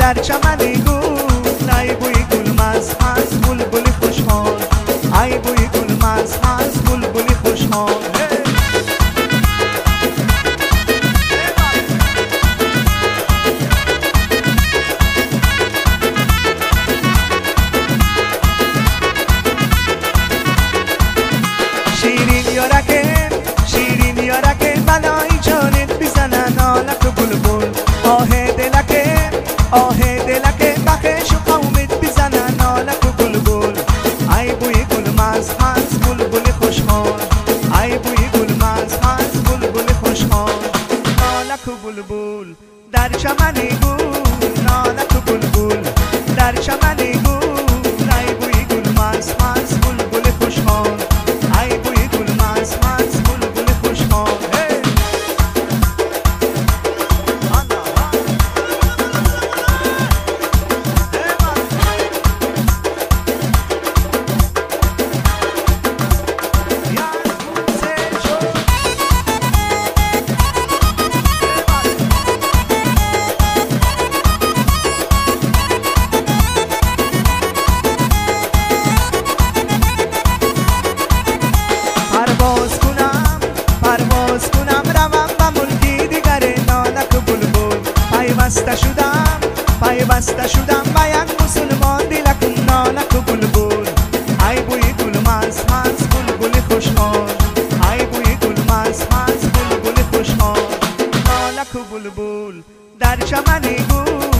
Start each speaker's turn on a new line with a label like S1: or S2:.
S1: در چمن گل ای بوی گل مست مست بلبل خوشحال ای بوی گل مست مست بلبل خوشحال شیرین یارکه بلای جانت بزنن آلک و بلبل آه دلکه بخش و قومت بزنن آلک و بلبل ای بوی گل مست مست بلبل خوشحال ای بوی گل مست مست بلبل خوشحال آلک و بلبل در چمن گل آلک و بلبل در چمن گل ای بوی گل مست مست بلبل خوشحال ای بوی گل مست مست بلبل خوشحال پرواز کنم روم به ملکی دیگر نالک و بلبل پیوسته شدم به یک مسلمان دلکم نالک و بلبل ای بوی گل مست مست بلبل خوشحال ای بوی گل مست مست بلبل خوشحال نالک و بلبل در چمن گل